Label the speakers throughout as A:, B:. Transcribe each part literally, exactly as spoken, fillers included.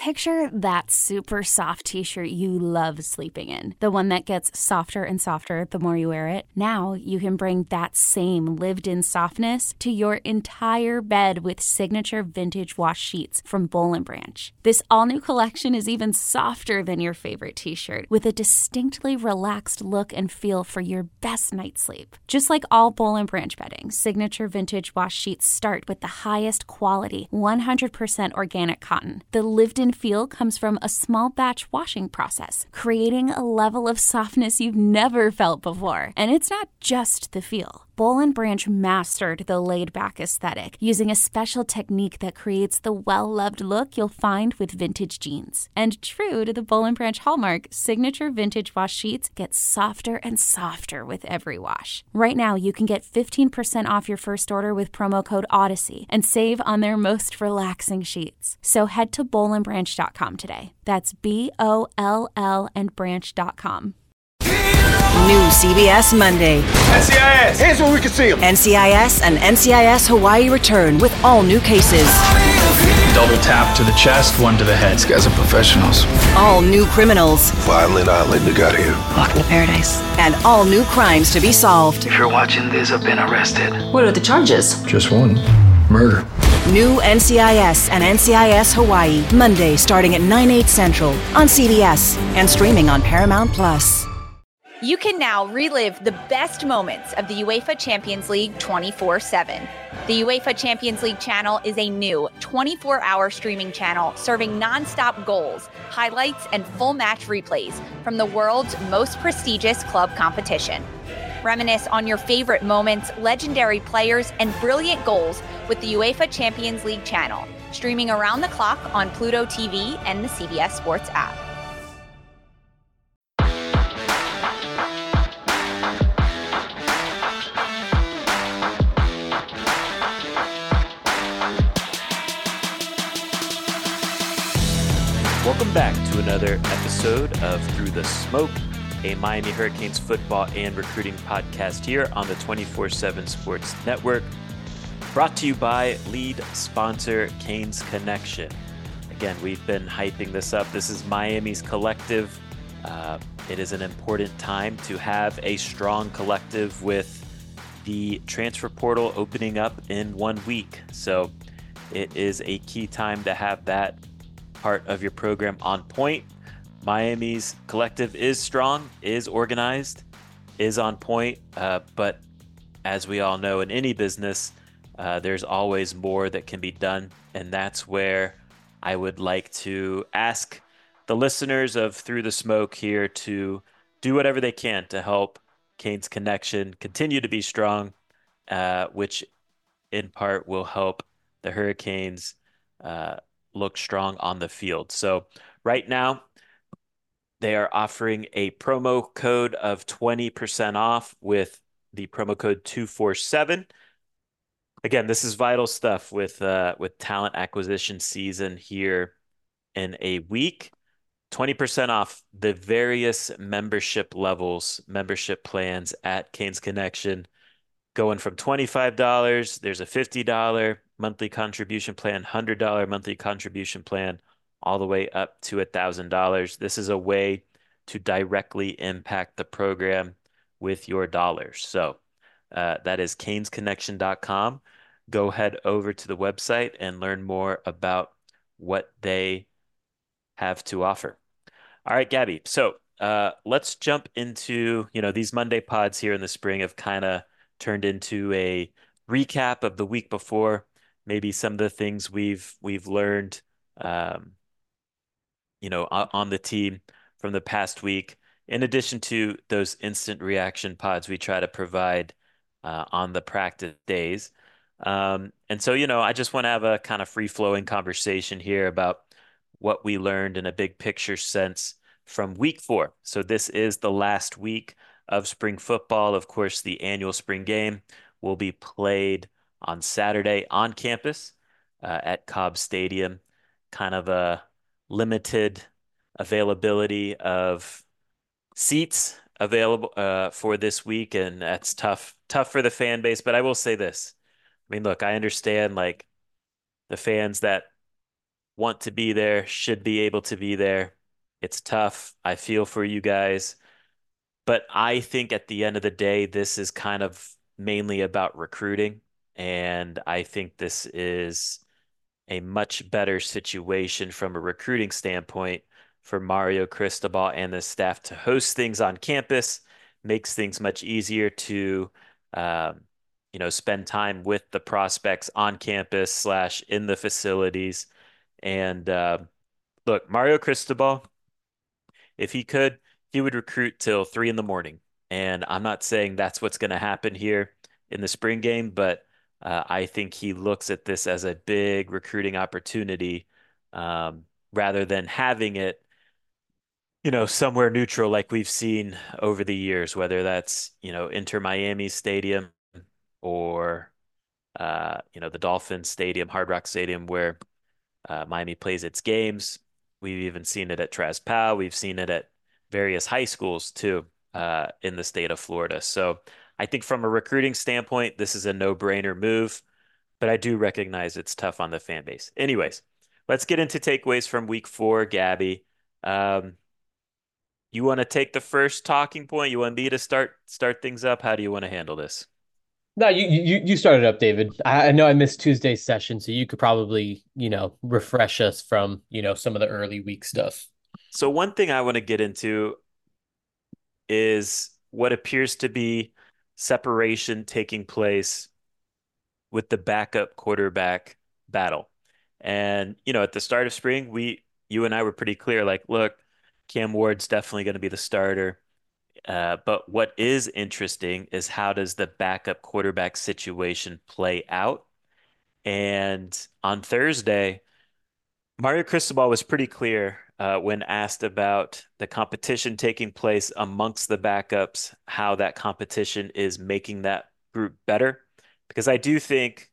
A: Picture that super soft t-shirt you love sleeping in. The one that gets softer and softer the more you wear it. Now you can bring that same lived-in softness to your entire bed with signature vintage wash sheets from Boll and Branch. This all-new collection is even softer than your favorite t-shirt, with a distinctly relaxed look and feel for your best night's sleep. Just like all Boll and Branch bedding, signature vintage wash sheets start with the highest quality, one hundred percent organic cotton. The lived-in feel comes from a small batch washing process, creating a level of softness you've never felt before. And it's not just the feel. Boll and Branch mastered the laid-back aesthetic using a special technique that creates the well-loved look you'll find with vintage jeans. And true to the Boll and Branch hallmark, signature vintage wash sheets get softer and softer with every wash. Right now, you can get fifteen percent off your first order with promo code Odyssey and save on their most relaxing sheets. So head to boll and branch dot com today. That's B O L L and branch dot com.
B: New C B S Monday.
C: N C I S! Hands where we can see them!
B: N C I S and N C I S Hawaii return with all new cases.
D: Double tap to the chest, one to the head.
C: These guys are professionals.
B: All new criminals.
E: Violent island they got here.
F: Welcome to paradise.
B: And all new crimes to be solved.
G: If you're watching this, I've been arrested.
F: What are the charges?
D: Just one. Murder.
B: New N C I S and N C I S Hawaii. Monday starting at nine, eight central on C B S and streaming on Paramount Plus.
H: You can now relive the best moments of the UEFA Champions League twenty-four seven. The UEFA Champions League channel is a new twenty-four hour streaming channel serving nonstop goals, highlights, and full match replays from the world's most prestigious club competition. Reminisce on your favorite moments, legendary players, and brilliant goals with the UEFA Champions League channel, streaming around the clock on Pluto T V and the C B S Sports app.
I: Welcome back to another episode of Through the Smoke, a Miami Hurricanes football and recruiting podcast here on the twenty-four seven Sports Network, brought to you by lead sponsor Canes Connection. Again, we've been hyping this up. This is Miami's collective. Uh, it is an important time to have a strong collective with the transfer portal opening up in one week. So it is a key time to have that part of your program on point. Miami's collective is strong, is organized, is on point, uh, but as we all know in any business, uh, there's always more that can be done, and that's where I would like to ask the listeners of Through the Smoke here to do whatever they can to help Canes Connection continue to be strong, uh, which in part will help the Hurricanes uh, look strong on the field. So right now, they are offering a promo code of twenty percent off with the promo code two four seven. Again, this is vital stuff with uh, with talent acquisition season here in a week. twenty percent off the various membership levels, membership plans at Canes Connection, going from twenty-five dollars. There's a fifty dollars monthly contribution plan, one hundred dollars monthly contribution plan, all the way up to one thousand dollars. This is a way to directly impact the program with your dollars. So uh, that is canes connection dot com. Go head over to the website and learn more about what they have to offer. All right, Gabby. So uh, let's jump into, you know, these Monday pods here in the spring have kind of turned into a recap of the week before, maybe some of the things we've we've learned, um, you know, on, on the team from the past week. In addition to those instant reaction pods we try to provide uh, on the practice days. Um, and so, you know, I just want to have a kind of free-flowing conversation here about what we learned in a big picture sense from week four. So this is the last week of spring football. Of course, the annual spring game will be played on Saturday on campus uh, at Cobb Stadium. Kind of a limited availability of seats available uh, for this week, and that's tough, tough for the fan base. But I will say this. I mean, look, I understand like the fans that want to be there, should be able to be there. It's tough. I feel for you guys. But I think at the end of the day, this is kind of mainly about recruiting. And I think this is a much better situation from a recruiting standpoint for Mario Cristobal and the staff to host things on campus. Makes things much easier to, um, you know, spend time with the prospects on campus slash in the facilities. And uh, look, Mario Cristobal, if he could, he would recruit till three in the morning. And I'm not saying that's what's going to happen here in the spring game, but uh, I think he looks at this as a big recruiting opportunity um, rather than having it, you know, somewhere neutral like we've seen over the years, whether that's, you know, Inter Miami Stadium or, uh, you know, the Dolphin Stadium, Hard Rock Stadium, where uh, Miami plays its games. We've even seen it at Traz Powell. We've seen it at various high schools too, uh, in the state of Florida. So I think from a recruiting standpoint, this is a no-brainer move, but I do recognize it's tough on the fan base. Anyways, let's get into takeaways from week four, Gabby. Um, you want to take the first talking point? You want me to start start things up? How do you want to handle this?
J: No, you you you started up, David. I, I know I missed Tuesday's session, so you could probably, you know, refresh us from, you know, some of the early week stuff.
I: So one thing I want to get into is what appears to be separation taking place with the backup quarterback battle. And, you know, at the start of spring, we, you and I were pretty clear, like, look, Cam Ward's definitely going to be the starter. Uh, but what is interesting is how does the backup quarterback situation play out? And on Thursday, Mario Cristobal was pretty clear uh, when asked about the competition taking place amongst the backups, how that competition is making that group better. Because I do think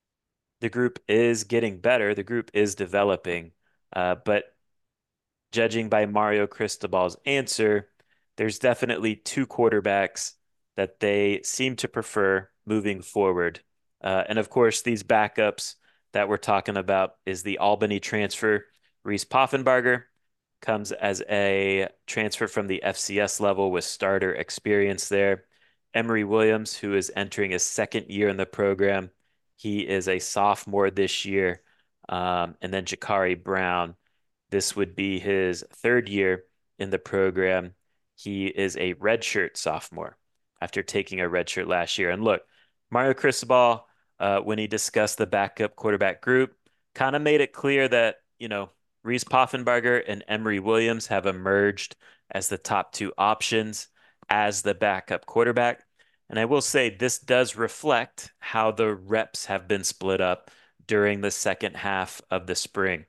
I: the group is getting better, the group is developing, uh, but judging by Mario Cristobal's answer, there's definitely two quarterbacks that they seem to prefer moving forward. Uh, and of course, these backups that we're talking about is the Albany transfer. Reese Poffenbarger comes as a transfer from the F C S level with starter experience there. Emory Williams, who is entering his second year in the program, he is a sophomore this year. Um, and then Jakari Brown, this would be his third year in the program. He is a redshirt sophomore after taking a redshirt last year. And look, Mario Cristobal, uh, when he discussed the backup quarterback group, kind of made it clear that, you know, Reese Poffenbarger and Emory Williams have emerged as the top two options as the backup quarterback. And I will say this does reflect how the reps have been split up during the second half of the spring.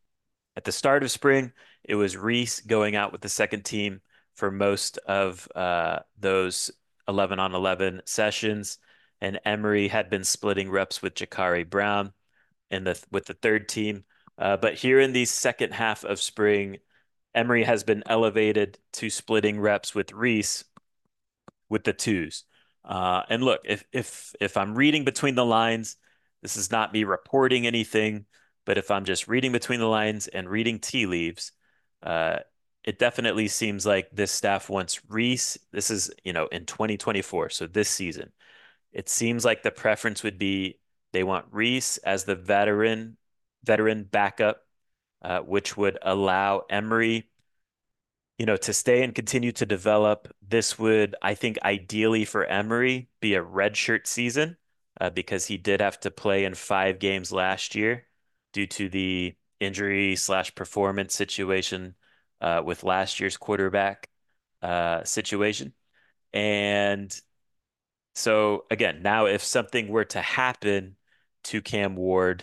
I: At the start of spring, it was Reese going out with the second team for most of uh, those eleven on eleven sessions, and Emory had been splitting reps with Jakari Brown in the with the third team. Uh, but here in the second half of spring, Emory has been elevated to splitting reps with Reese with the twos. Uh, and look, if if if I'm reading between the lines, this is not me reporting anything, but if I'm just reading between the lines and reading tea leaves, uh, it definitely seems like this staff wants Reese. This is, you know, in twenty twenty-four, so this season. It seems like the preference would be they want Reese as the veteran veteran backup, uh, which would allow Emory, you know, to stay and continue to develop. This would, I think, ideally for Emory be a redshirt season uh, because he did have to play in five games last year due to the injury slash performance situation uh, with last year's quarterback uh, situation. And so again, now if something were to happen to Cam Ward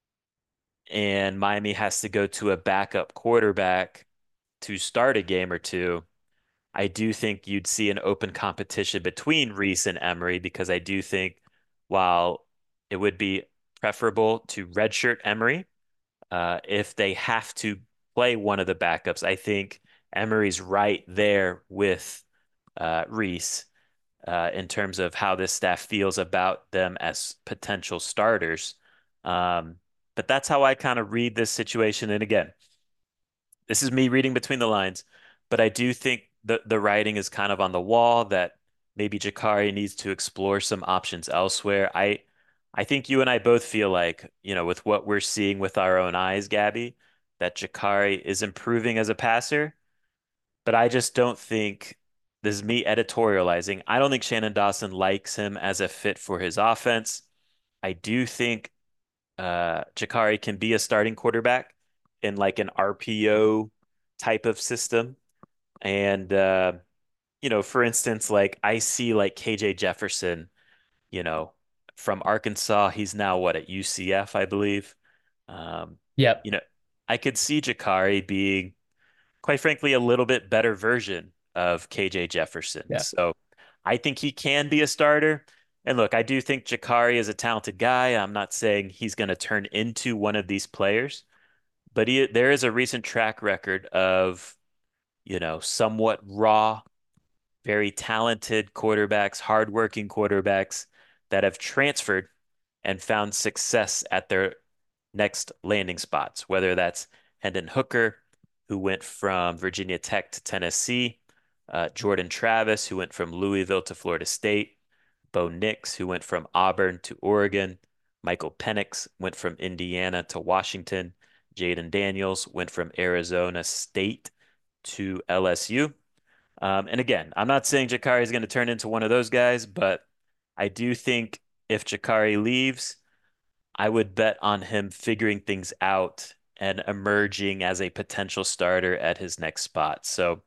I: and Miami has to go to a backup quarterback to start a game or two, I do think you'd see an open competition between Reese and Emory because I do think while it would be preferable to redshirt Emory, uh, if they have to play one of the backups, I think Emory's right there with uh, Reese uh, in terms of how this staff feels about them as potential starters. Um, But that's how I kind of read this situation. And again, this is me reading between the lines, but I do think the the writing is kind of on the wall that maybe Jakari needs to explore some options elsewhere. I I think you and I both feel like, you know, with what we're seeing with our own eyes, Gabby, that Jakari is improving as a passer, but I just don't think this is me editorializing. I don't think Shannon Dawson likes him as a fit for his offense. I do think uh, Jakari can be a starting quarterback in like an R P O type of system. And, uh, you know, for instance, like I see like K J Jefferson, you know, from Arkansas. He's now what at U C F, I believe. Um,
J: Yep.
I: you know, I could see Jakari being, quite frankly, a little bit better version of K J Jefferson.
J: Yeah.
I: So I think he can be a starter. And look, I do think Jakari is a talented guy. I'm not saying he's going to turn into one of these players, but he, there is a recent track record of, you know, somewhat raw, very talented quarterbacks, hardworking quarterbacks that have transferred and found success at their next landing spots, whether that's Hendon Hooker, who went from Virginia Tech to Tennessee, uh, Jordan Travis, who went from Louisville to Florida State, Bo Nix, who went from Auburn to Oregon, Michael Penix went from Indiana to Washington, Jaden Daniels went from Arizona State to L S U. Um, and again, I'm not saying Jakari is going to turn into one of those guys, but I do think if Jakari leaves, I would bet on him figuring things out and emerging as a potential starter at his next spot. So,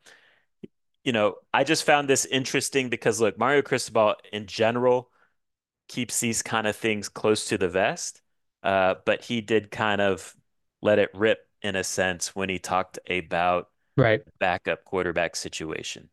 I: you know, I just found this interesting because look, Mario Cristobal in general keeps these kind of things close to the vest, uh, but he did kind of let it rip in a sense when he talked about
J: Right.
I: backup quarterback situation.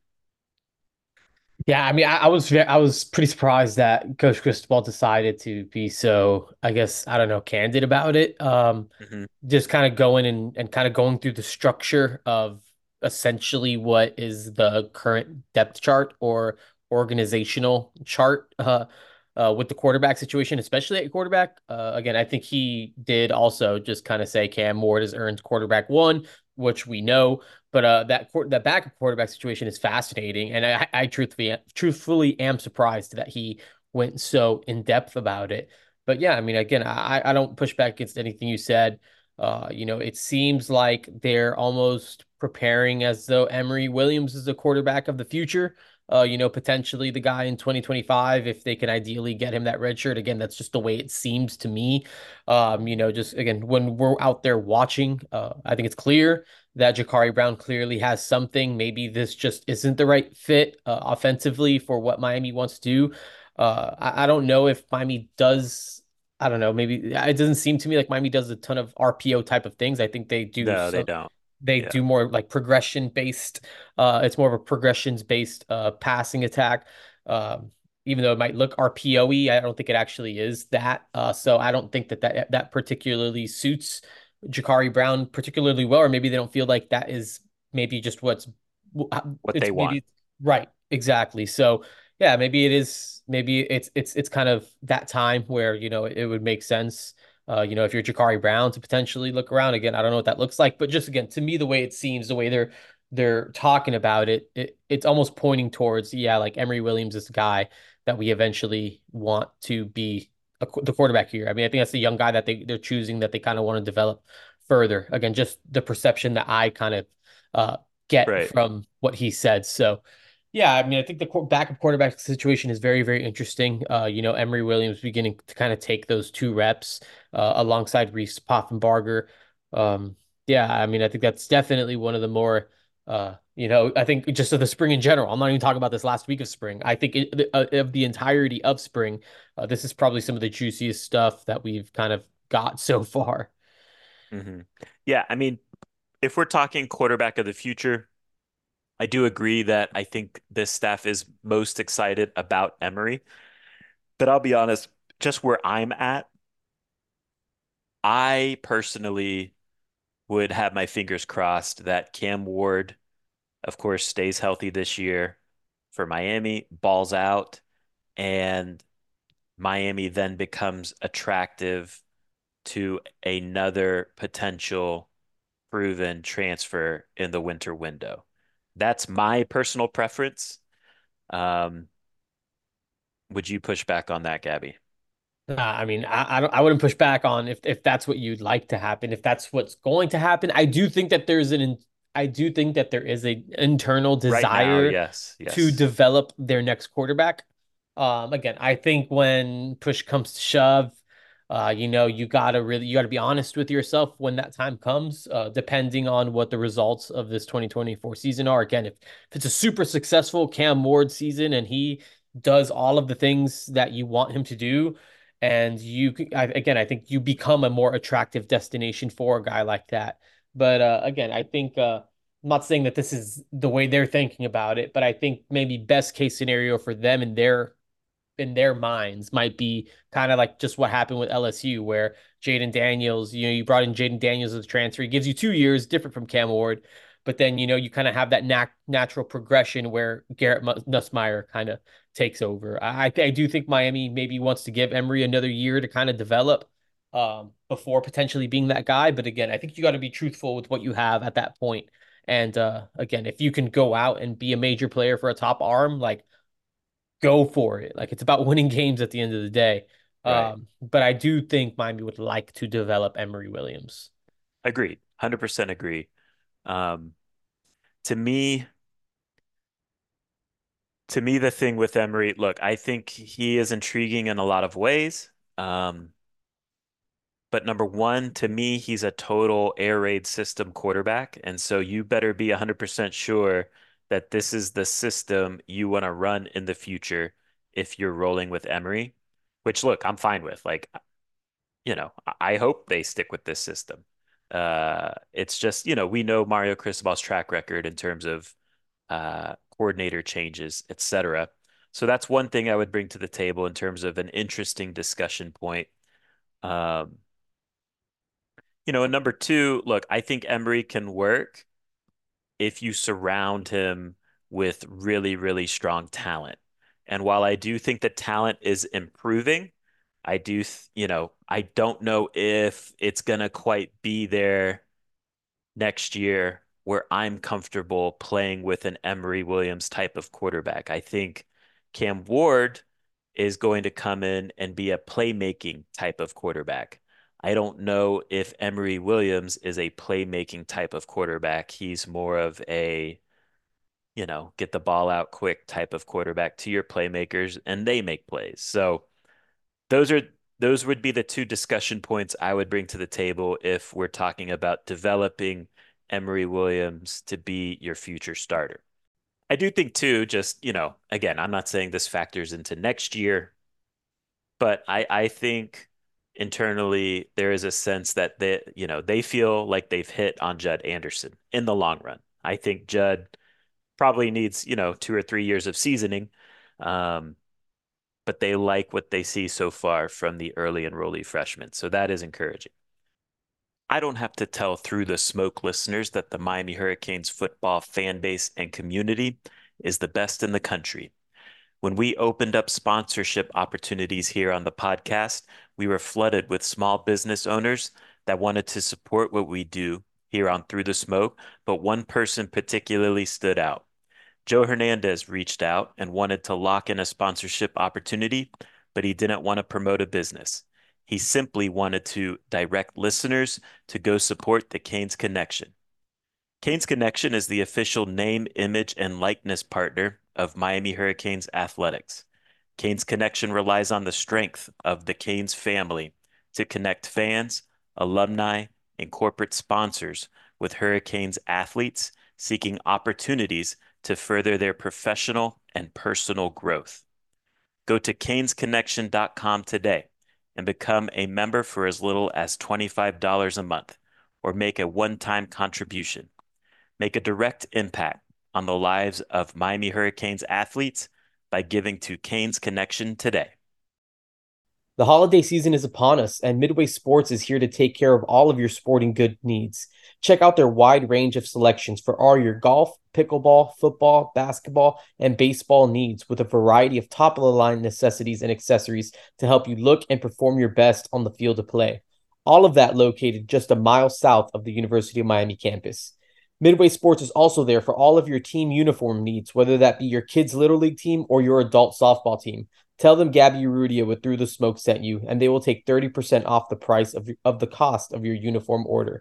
J: Yeah, I mean, I, I was ve- I was pretty surprised that Coach Cristobal decided to be so, I guess, I don't know, candid about it. Um,
I: hmm
J: just kind of going and, and kind of going through the structure of essentially what is the current depth chart or organizational chart uh, uh, with the quarterback situation, especially at quarterback. Uh, again, I think he did also just kind of say Cam Ward has earned quarterback one, which we know. But uh, that that backup quarterback situation is fascinating, and I, I truthfully truthfully am surprised that he went so in depth about it. But yeah, I mean, again, I I don't push back against anything you said. Uh, you know, it seems like they're almost preparing as though Emory Williams is the quarterback of the future. Uh, you know, potentially the guy in twenty twenty-five, if they can ideally get him that red shirt. Again, that's just the way it seems to me. Um, you know, just again, when we're out there watching, uh, I think it's clear that Jakari Brown clearly has something. Maybe this just isn't the right fit uh, offensively for what Miami wants to do. Uh, I, I don't know if Miami does. I don't know. Maybe it doesn't seem to me like Miami does a ton of R P O type of things. I think they do
I: No, they
J: some,
I: don't.
J: they
I: Yeah.
J: do more like progression based. Uh, it's more of a progressions based uh, passing attack. Um, even though it might look R P O-y, I don't think it actually is that. Uh, so I don't think that that, that particularly suits Jakari Brown particularly well, or maybe they don't feel like that is maybe just what's
I: What
J: it's
I: they want.
J: maybe right, exactly. So yeah, maybe it is maybe it's it's it's kind of that time where you know it, it would make sense. Uh, you know, if you're Jakari Brown to potentially look around again, I don't know what that looks like, but just again, to me, the way it seems, the way they're they're talking about it, it it's almost pointing towards, yeah, like Emory Williams is the guy that we eventually want to be a, the quarterback here. I mean, I think that's the young guy that they they're choosing that they kind of want to develop further. Again, just the perception that I kind of uh, get
I: Right.
J: from what he said. So, yeah, I mean, I think the qu- backup quarterback situation is very, very interesting. Uh, you know, Emory Williams beginning to kind of take those two reps uh, alongside Reese Poffenbarger. Um, yeah, I mean, I think that's definitely one of the more, uh, you know, I think just of the spring in general. I'm not even talking about this last week of spring. I think it, uh, of the entirety of spring, uh, this is probably some of the juiciest stuff that we've kind of got so far.
I: hmm Yeah, I mean, if we're talking quarterback of the future, I do agree that I think this staff is most excited about Emory. But I'll be honest, just where I'm at, I personally would have my fingers crossed that Cam Ward, of course, stays healthy this year for Miami, balls out, and Miami then becomes attractive to another potential proven transfer in the winter window. That's my personal preference. Um, would you push back on that, Gabby?
J: Uh, I mean, I I, don't, I wouldn't push back on if if that's what you'd like to happen. If that's what's going to happen, I do think that there's an I do think that there is a internal
I: Right now,
J: desire
I: yes,
J: to
I: yes.
J: develop their next quarterback. Um, again, I think when push comes to shove, uh, you know, you gotta really you gotta be honest with yourself when that time comes, uh, depending on what the results of this twenty twenty-four season are. Again, if, if it's a super successful Cam Ward season and he does all of the things that you want him to do, and you I, again, I think you become a more attractive destination for a guy like that. But uh, again, I think uh, I'm not saying that this is the way they're thinking about it, but I think maybe best case scenario for them in their in their minds might be kind of like just what happened with L S U, where Jayden Daniels, you know, you brought in Jayden Daniels as a transfer. He gives you two years, different from Cam Ward, but then, you know, you kind of have that nat- natural progression where Garrett Nussmeier kind of takes over. I, I do think Miami maybe wants to give Emory another year to kind of develop um, before potentially being that guy. But again, I think you got to be truthful with what you have at that point. And uh, again, if you can go out and be a major player for a top arm, like go for it. Like it's about winning games at the end of the day.
I: Right.
J: Um, but I do think Miami would like to develop Emory Williams.
I: Agreed. one hundred percent agree. Um, to me, to me, the thing with Emory, look, I think he is intriguing in a lot of ways. Um, but number one, to me, he's a total air raid system quarterback. And so you better be one hundred percent sure that this is the system you want to run in the future if you're rolling with Emory, which look, I'm fine with. Like, you know, I hope they stick with this system. Uh, it's just, you know, we know Mario Cristobal's track record in terms of uh, coordinator changes, et cetera. So that's one thing I would bring to the table in terms of an interesting discussion point. Um, you know, and number two, look, I think Emory can work if you surround him with really, really strong talent. And while I do think the talent is improving, I do, th- you know, I don't know if it's going to quite be there next year where I'm comfortable playing with an Emory Williams type of quarterback. I think Cam Ward is going to come in and be a playmaking type of quarterback. I don't know if Emory Williams is a playmaking type of quarterback. He's more of a, you know, get the ball out quick type of quarterback to your playmakers and they make plays. So those are those would be the two discussion points I would bring to the table if we're talking about developing Emory Williams to be your future starter. I do think too, just, you know, again, I'm not saying this factors into next year, but I, I think internally there is a sense that they, you know, they feel like they've hit on Judd Anderson in the long run. I think Judd probably needs, you know, two or three years of seasoning. Um, but they like what they see so far from the early enrollee freshmen. So that is encouraging. I don't have to tell Through the Smoke listeners that the Miami Hurricanes football fan base and community is the best in the country. When we opened up sponsorship opportunities here on the podcast, we were flooded with small business owners that wanted to support what we do here on Through the Smoke, but one person particularly stood out. Joe Hernandez reached out and wanted to lock in a sponsorship opportunity, but he didn't want to promote a business. He simply wanted to direct listeners to go support the Canes Connection. Canes Connection is the official name, image, and likeness partner of Miami Hurricanes athletics. Canes Connection relies on the strength of the Canes family to connect fans, alumni, and corporate sponsors with Hurricanes athletes seeking opportunities to further their professional and personal growth. Go to canes connection dot com today and become a member for as little as twenty-five dollars a month, or make a one-time contribution. Make a direct impact on the lives of Miami Hurricanes athletes by giving to Canes Connection today.
J: The holiday season is upon us, and Midway Sports is here to take care of all of your sporting good needs. Check out their wide range of selections for all your golf, pickleball, football, basketball, and baseball needs, with a variety of top-of-the-line necessities and accessories to help you look and perform your best on the field of play. All of that located just a mile south of the University of Miami campus. Midway Sports is also there for all of your team uniform needs, whether that be your kids' Little League team or your adult softball team. Tell them Gabby Urrutia with Through the Smoke sent you, and they will take thirty percent off the price of, of the cost of your uniform order.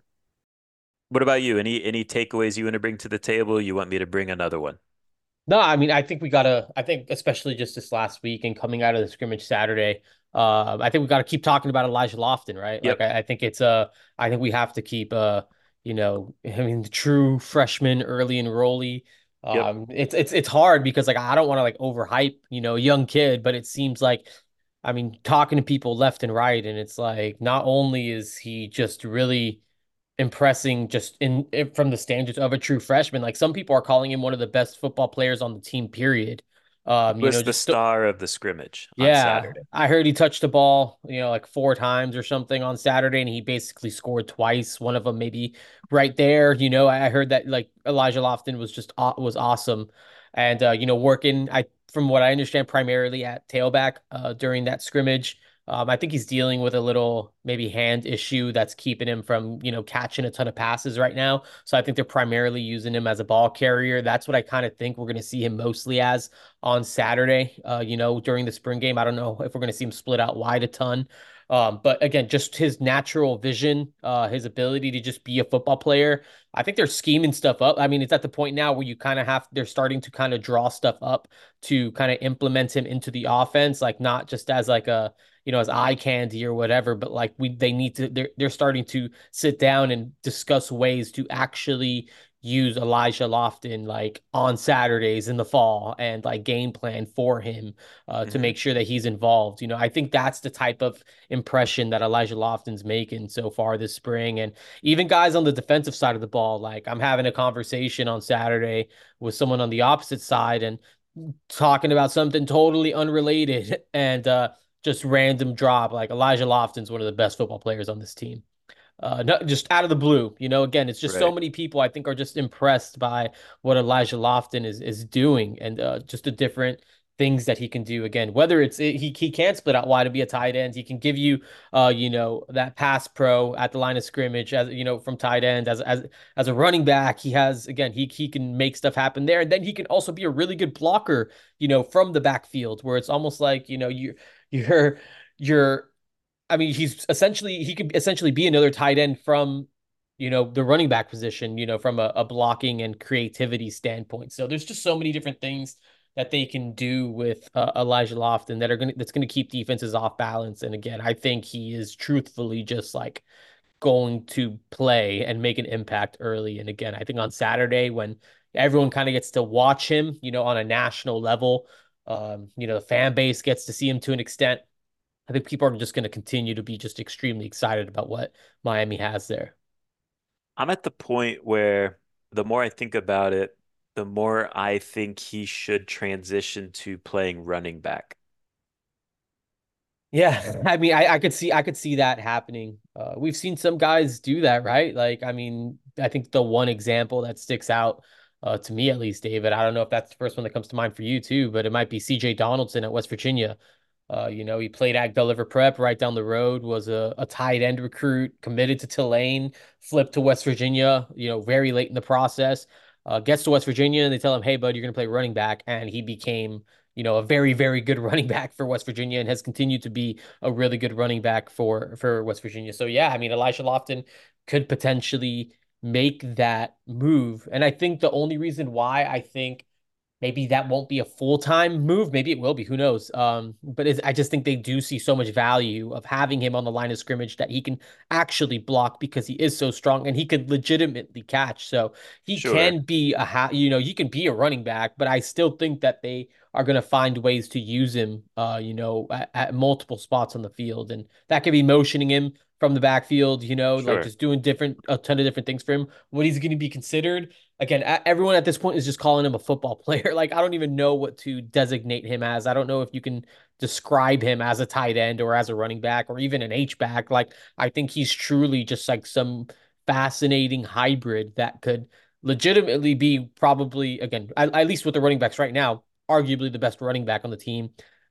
I: What about you? Any any takeaways you want to bring to the table? You want me to bring another one?
J: No, I mean, I think we gotta, I think especially just this last week and coming out of the scrimmage Saturday, uh, I think we gotta keep talking about Elijah Lofton, right?
I: Yep.
J: Like, I, I think it's, uh, I think we have to keep, uh, you know, I mean, the true freshman early enrollee. Um, yep. it's, it's, it's hard because like, I don't want to like overhype, you know, a young kid, but it seems like, I mean, talking to people left and right, and it's like, not only is he just really impressing just in, in from the standards of a true freshman. Like some people are calling him one of the best football players on the team, period.
I: Um, you was know, the star of the scrimmage on
J: yeah,
I: Saturday.
J: I heard he touched the ball, you know, like four times or something on Saturday, and he basically scored twice. One of them maybe right there. You know, I heard that like Elijah Lofton was just was awesome, and uh, you know, working. I from what I understand, primarily at tailback uh, during that scrimmage. Um, I think he's dealing with a little maybe hand issue that's keeping him from, you know, catching a ton of passes right now. So I think they're primarily using him as a ball carrier. That's what I kind of think we're going to see him mostly as on Saturday, uh, you know, during the spring game. I don't know if we're going to see him split out wide a ton. Um, but again, just his natural vision, uh, his ability to just be a football player. I think they're scheming stuff up. I mean, it's at the point now where you kind of have, they're starting to kind of draw stuff up to kind of implement him into the offense, like not just as like a, you know, as eye candy or whatever, but like we, they need to, they're, they're starting to sit down and discuss ways to actually use Elijah Lofton like on Saturdays in the fall and like game plan for him uh, mm-hmm. to make sure that he's involved. You know, I think that's the type of impression that Elijah Lofton's making so far this spring. And even guys on the defensive side of the ball, like I'm having a conversation on Saturday with someone on the opposite side and talking about something totally unrelated and uh, just random drop. Like Elijah Lofton's one of the best football players on this team. Uh, no, just out of the blue, you know, again, it's just right. So many people I think are just impressed by what Elijah Lofton is, is doing and uh, just the different things that he can do. Again, whether it's, it, he, he can split out wide to be a tight end. He can give you, uh, you know, that pass pro at the line of scrimmage as, you know, from tight end as, as, as a running back. He has, again, he, he can make stuff happen there. And then he can also be a really good blocker, you know, from the backfield where it's almost like, you know, you, you're, you're, I mean, he's essentially, he could essentially be another tight end from, you know, the running back position, you know, from a, a blocking and creativity standpoint. So there's just so many different things that they can do with uh, Elijah Lofton that are going to, that's going to keep defenses off balance. And again, I think he is truthfully just like going to play and make an impact early. And again, I think on Saturday when everyone kind of gets to watch him, you know, on a national level, um, you know, the fan base gets to see him to an extent. I think people are just going to continue to be just extremely excited about what Miami has there.
I: I'm at the point where the more I think about it, the more I think he should transition to playing running back.
J: Yeah, I mean, I, I could see, I could see that happening. Uh, we've seen some guys do that, right? Like, I mean, I think the one example that sticks out uh, to me, at least, David, I don't know if that's the first one that comes to mind for you too, but it might be C J Donaldson at West Virginia. Uh, you know, he played at Gulliver Prep right down the road, was a, a tight end recruit, committed to Tulane, flipped to West Virginia, you know, very late in the process, uh, gets to West Virginia and they tell him, hey, bud, you're going to play running back. And he became, you know, a very, very good running back for West Virginia and has continued to be a really good running back for, for West Virginia. So, yeah, I mean, Elijah Lofton could potentially make that move. And I think the only reason why I think maybe that won't be a full-time move. Maybe it will be. Who knows? Um, but it's, I just think they do see so much value of having him on the line of scrimmage that he can actually block because he is so strong and he could legitimately catch. So he sure. can be a, ha- you know, you can be a running back, but I still think that they are going to find ways to use him, uh, you know, at, at multiple spots on the field. And that could be motioning him from the backfield, you know, sure. like just doing different, a ton of different things for him. What he's going to be considered. Again, everyone at this point is just calling him a football player. Like, I don't even know what to designate him as. I don't know if you can describe him as a tight end or as a running back or even an H-back. Like, I think he's truly just like some fascinating hybrid that could legitimately be probably, again, at, at least with the running backs right now, arguably the best running back on the team.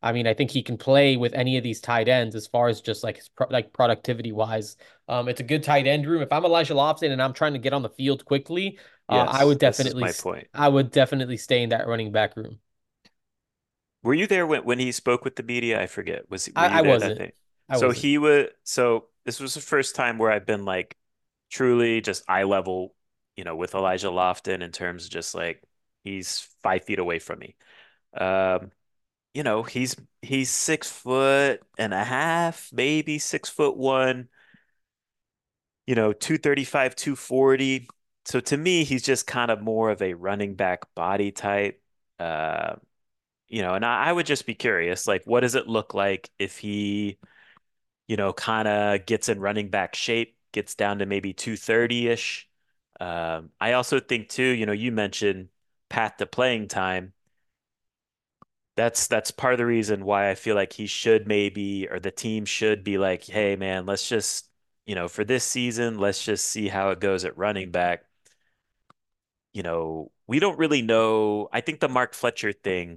J: I mean, I think he can play with any of these tight ends as far as just like his pro like productivity wise. Um, it's a good tight end room. If I'm Elijah Lofton and I'm trying to get on the field quickly, uh, I
I: Yes,
J: would
I: this is
J: definitely,
I: my
J: st
I: point.
J: I would definitely stay in that running back room.
I: Were you there when, when he spoke with the media? I forget. Was were
J: I,
I: you
J: I
I: there that
J: wasn't.
I: day?
J: I
I: So
J: wasn't.
I: he was so this was the first time where I've been like truly just eye level, you know, with Elijah Lofton in terms of just like he's five feet away from me. Um, you know, he's he's six foot and a half, maybe six foot one, you know, two thirty-five, two forty. So to me, he's just kind of more of a running back body type. Uh, you know, and I, I would just be curious, like, what does it look like if he, you know, kind of gets in running back shape, gets down to maybe two thirty-ish. Um, I also think too, you know, you mentioned path to playing time. That's that's part of the reason why I feel like he should maybe, or the team should be like, hey man, let's just, you know, for this season, let's just see how it goes at running back. You know, we don't really know. I think the Mark Fletcher thing,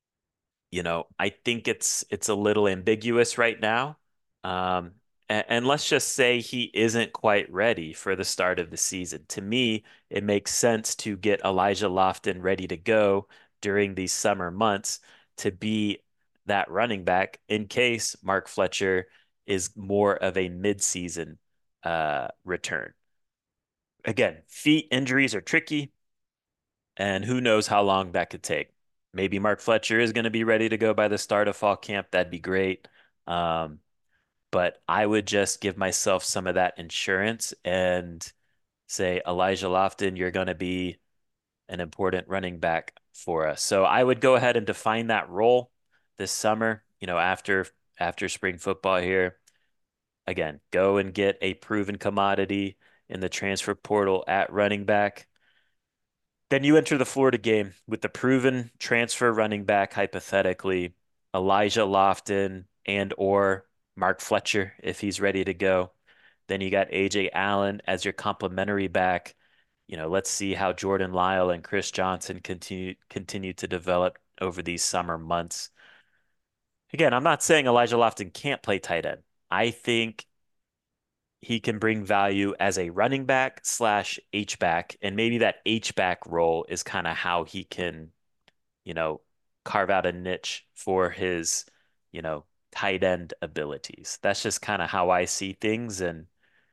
I: you know, I think it's it's a little ambiguous right now. Um, and, and let's just say he isn't quite ready for the start of the season. To me, it makes sense to get Elijah Lofton ready to go during these summer months to be that running back in case Mark Fletcher is more of a midseason uh, return. Again, feet injuries are tricky, and who knows how long that could take. Maybe Mark Fletcher is going to be ready to go by the start of fall camp. That'd be great. Um, but I would just give myself some of that insurance and say, Elijah Lofton, you're going to be an important running back for us. So I would go ahead and define that role this summer, you know, after after spring football here. Again, go and get a proven commodity in the transfer portal at running back. Then you enter the Florida game with the proven transfer running back, hypothetically, Elijah Lofton and or Mark Fletcher if he's ready to go. Then you got A J Allen as your complementary back. You know, let's see how Jordan Lyle and Chris Johnson continue continue to develop over these summer months. Again, I'm not saying Elijah Lofton can't play tight end. I think he can bring value as a running back slash H back, and maybe that H back role is kind of how he can, you know, carve out a niche for his, you know, tight end abilities. That's just kind of how I see things. And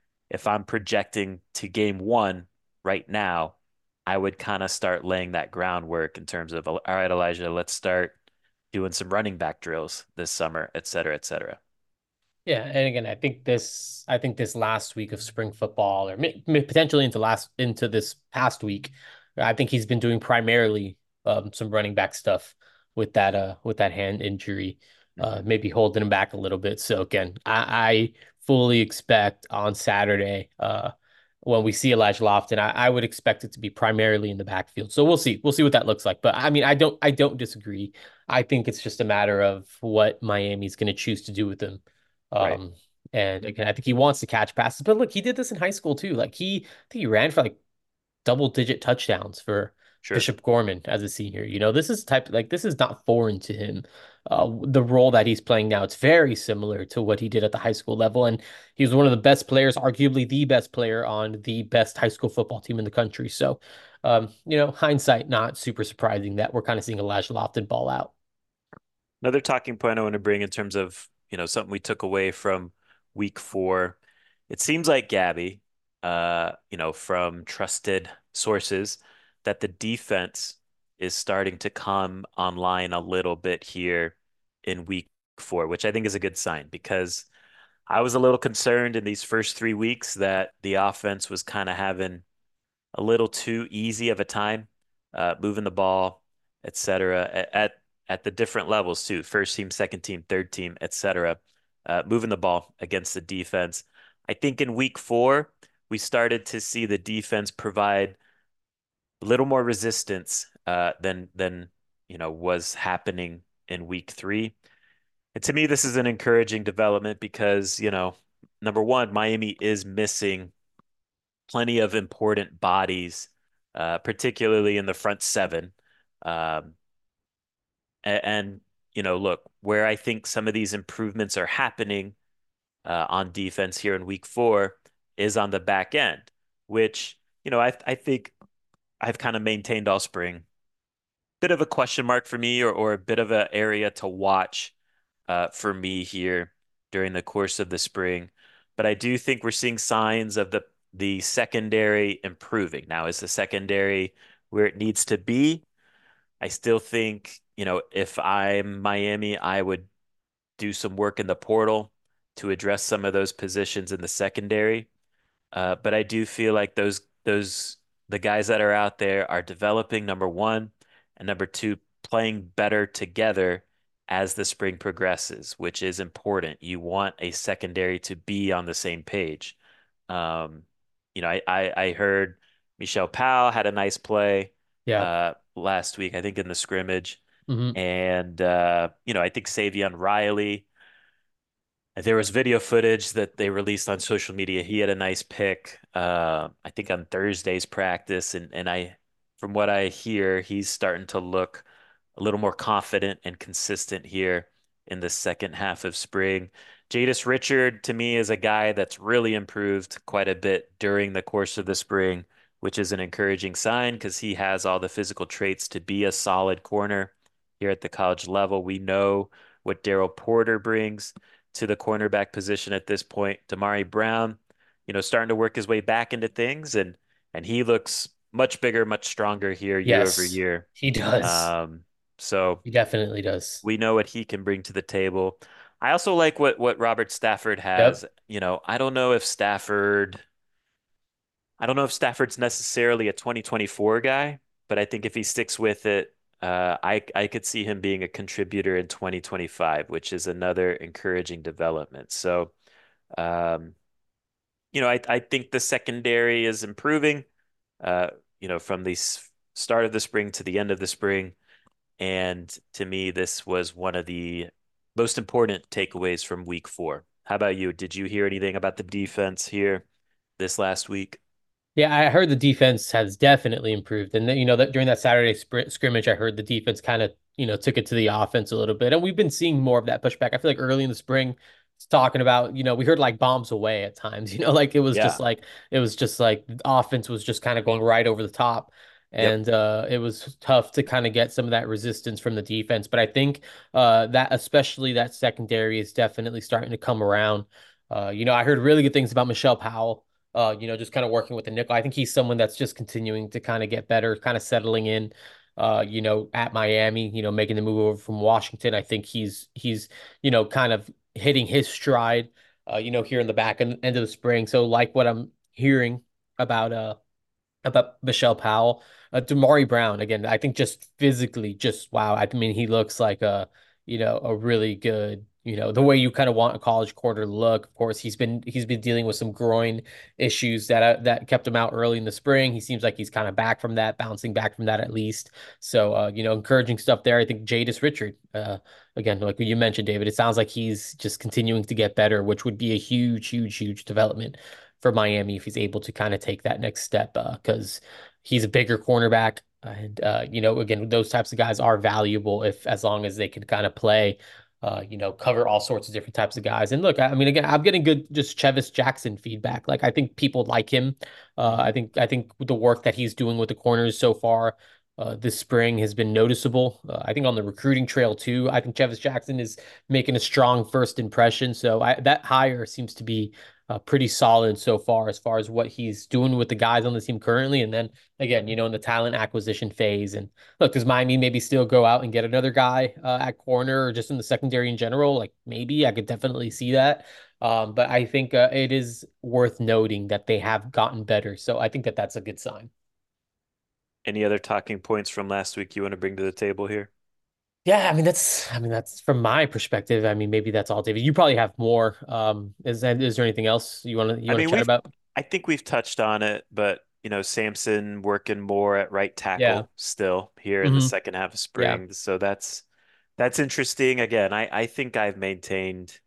I: if I'm projecting to game one right now, I would kind of start laying that groundwork in terms of, all right, Elijah, let's start doing some running back drills this summer, et cetera, et cetera.
J: Yeah, and again, I think this, I think this last week of spring football, or may, may potentially into last into this past week, I think he's been doing primarily um, some running back stuff with that uh with that hand injury, uh,
I: Mm-hmm.
J: maybe holding him back a little bit. So again, I, I fully expect on Saturday, uh, when we see Elijah Lofton, I, I would expect it to be primarily in the backfield. So we'll see, we'll see what that looks like. But I mean, I don't, I don't disagree. I think it's just a matter of what Miami's going to choose to do with him.
I: Right.
J: Um, and again, I think he wants to catch passes, but look, he did this in high school too. Like he, I think he ran for like double digit touchdowns for
I: Sure.
J: Bishop Gorman as a senior. You know, this is type like this is not foreign to him. Uh, the role that he's playing now, it's very similar to what he did at the high school level, and he was one of the best players, arguably the best player on the best high school football team in the country. So, um, you know, hindsight, not super surprising that we're kind of seeing Elijah Lofton ball out.
I: Another talking point I want to bring in terms of, you know, something we took away from week four. It seems like Gabby, uh, you know, from trusted sources, that the defense is starting to come online a little bit here in week four, which I think is a good sign because I was a little concerned in these first three weeks that the offense was kind of having a little too easy of a time uh, moving the ball, et cetera, at at the different levels too, first team, second team, third team, et cetera, uh, moving the ball against the defense. I think in week four, we started to see the defense provide a little more resistance uh, than than you know was happening in week three. And to me, this is an encouraging development because, you know, number one, Miami is missing plenty of important bodies, uh, particularly in the front seven. Um, and, and, you know, look, where I think some of these improvements are happening uh, on defense here in week four is on the back end, which, you know, I I think I've kind of maintained all spring. Bit of a question mark for me, or or a bit of an area to watch uh, for me here during the course of the spring. But I do think we're seeing signs of the the secondary improving. Now, is the secondary where it needs to be? I still think, you know, if I'm Miami, I would do some work in the portal to address some of those positions in the secondary. Uh, but I do feel like those those the guys that are out there are developing, number one, and number two, playing better together as the spring progresses, which is important. You want a secondary to be on the same page. Um, you know, I, I I heard Michelle Powell had a nice play
J: Yeah.
I: uh last week, I think in the scrimmage.
J: Hmm.
I: And uh, you know, I think Savion Riley, there was video footage that they released on social media. He had a nice pick, uh, I think on Thursday's practice, and and I, from what I hear, he's starting to look a little more confident and consistent here in the second half of spring. Jadis Richard, to me, is a guy that's really improved quite a bit during the course of the spring, which is an encouraging sign because he has all the physical traits to be a solid corner here at the college level. We know what Daryl Porter brings to the cornerback position at this point. Damari Brown, you know, starting to work his way back into things, and and he looks much bigger, much stronger here year over
J: Yes,
I: year.
J: he does.
I: Um, so
J: He definitely does.
I: we know what he can bring to the table. I also like what what Robert Stafford has.
J: Yep.
I: You know, I don't know if Stafford, I don't know if Stafford's necessarily a twenty twenty-four guy, but I think if he sticks with it, uh, I I could see him being a contributor in twenty twenty-five, which is another encouraging development. So, um, you know, I I think the secondary is improving, uh, you know, from the s- start of the spring to the end of the spring. And to me, this was one of the most important takeaways from week four. How about you? Did you hear anything about the defense here this last week?
J: Yeah, I heard the defense has definitely improved, and then, you know that during that Saturday sprint scrimmage, I heard the defense kind of you know took it to the offense a little bit, and we've been seeing more of that pushback. I feel like early in the spring, it's talking about you know we heard like bombs away at times, you know, like it was just
I: Yeah.
J: like it was just like the offense was just kind of going right over the top,
I: Yep.
J: and uh, it was tough to kind of get some of that resistance from the defense. But I think uh, that especially that secondary is definitely starting to come around. Uh, you know, I heard really good things about Michelle Powell uh, you know, just kind of working with the nickel. I think he's someone that's just continuing to kind of get better, kind of settling in, uh, you know, at Miami, you know, making the move over from Washington. I think he's he's, you know, kind of hitting his stride, uh, you know, here in the back end, end of the spring. So like what I'm hearing about uh about Michelle Powell. Uh, Damari Brown, again, I think just physically, just wow. I mean, he looks like a, you know, a really good, you know, the way you kind of want a college quarter to look. Of course, he's been he's been dealing with some groin issues that uh, that kept him out early in the spring. He seems like he's kind of back from that, bouncing back from that at least. So, uh, you know, encouraging stuff there. I think Jadis Richard, uh, again, like you mentioned, David, it sounds like he's just continuing to get better, which would be a huge, huge, huge development for Miami if he's able to kind of take that next step because uh, he's a bigger cornerback. And uh, you know, again, those types of guys are valuable if as long as they can kind of play, uh, you know, cover all sorts of different types of guys. And look, I, I mean, again, I'm getting good just Chevis Jackson feedback. Like I think people like him. Uh, I think I think the work that he's doing with the corners so far uh, this spring has been noticeable. Uh, I think on the recruiting trail too. I think Chevis Jackson is making a strong first impression. So I, that hire seems to be uh, pretty solid so far as far as what he's doing with the guys on the team currently. And then again, you know, in the talent acquisition phase. And look, does Miami maybe still go out and get another guy uh, at corner or just in the secondary in general? Like maybe I could definitely see that. Um, but I think uh, it is worth noting that they have gotten better. So I think that that's a good sign.
I: Any other talking points from last week you want to bring to the table here?
J: Yeah, I mean that's I mean that's from my perspective. I mean maybe that's all, David. You probably have more. Um, is that is there anything else you want to you
I: I
J: want to
I: mean,
J: chat
I: we've,
J: about?
I: I think we've touched on it, but you know, Samson working more at right
J: Yeah.
I: tackle still here in the
J: Hmm.
I: second half of
J: Yeah.
I: spring. So that's that's interesting. Again, I I think I've maintained.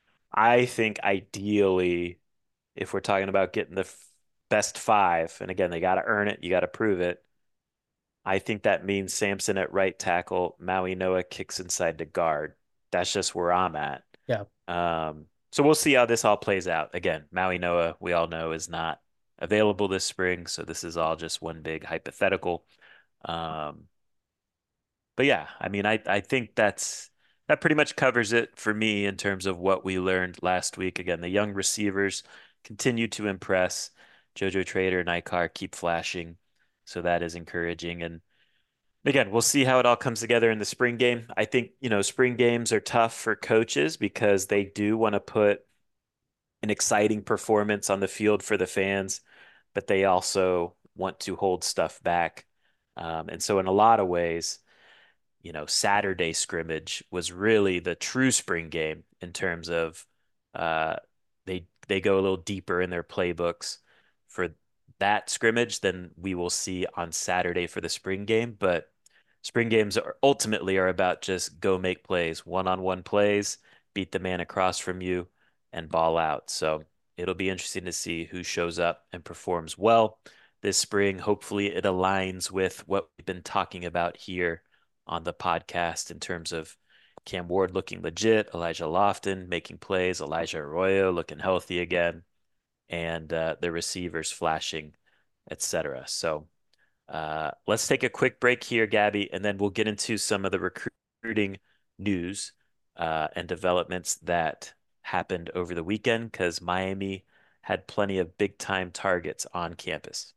I: I think ideally, if we're talking about getting the f- best five, and again, they got to earn it, you got to prove it. I think that means Sampson at right tackle, Maui Noah kicks inside to guard. That's just where I'm at.
J: Yeah.
I: Um, so we'll see how this all plays out. Again, Maui Noah, we all know, is not available this spring, so this is all just one big hypothetical. Um, but yeah, I mean, I I think that's that pretty much covers it for me in terms of what we learned last week. Again, the young receivers continue to impress. JoJo Trader, Nikar keep flashing, so that is encouraging. And again, we'll see how it all comes together in the spring game. I think, you know, spring games are tough for coaches because they do want to put an exciting performance on the field for the fans, but they also want to hold stuff back. Um, and so in a lot of ways, you know, Saturday scrimmage was really the true spring game in terms of uh, they they go a little deeper in their playbooks for that scrimmage than we will see on Saturday for the spring game. But spring games are ultimately are about just go make plays, one-on-one plays, beat the man across from you, and ball out. So it'll be interesting to see who shows up and performs well this spring. Hopefully it aligns with what we've been talking about here on the podcast in terms of Cam Ward looking legit, Elijah Lofton making plays, Elijah Arroyo looking healthy again, and uh, the receivers flashing, et cetera. So uh, let's take a quick break here, Gabby, and then we'll get into some of the recruiting news uh, and developments that happened over the weekend because Miami had plenty of big-time targets on campus.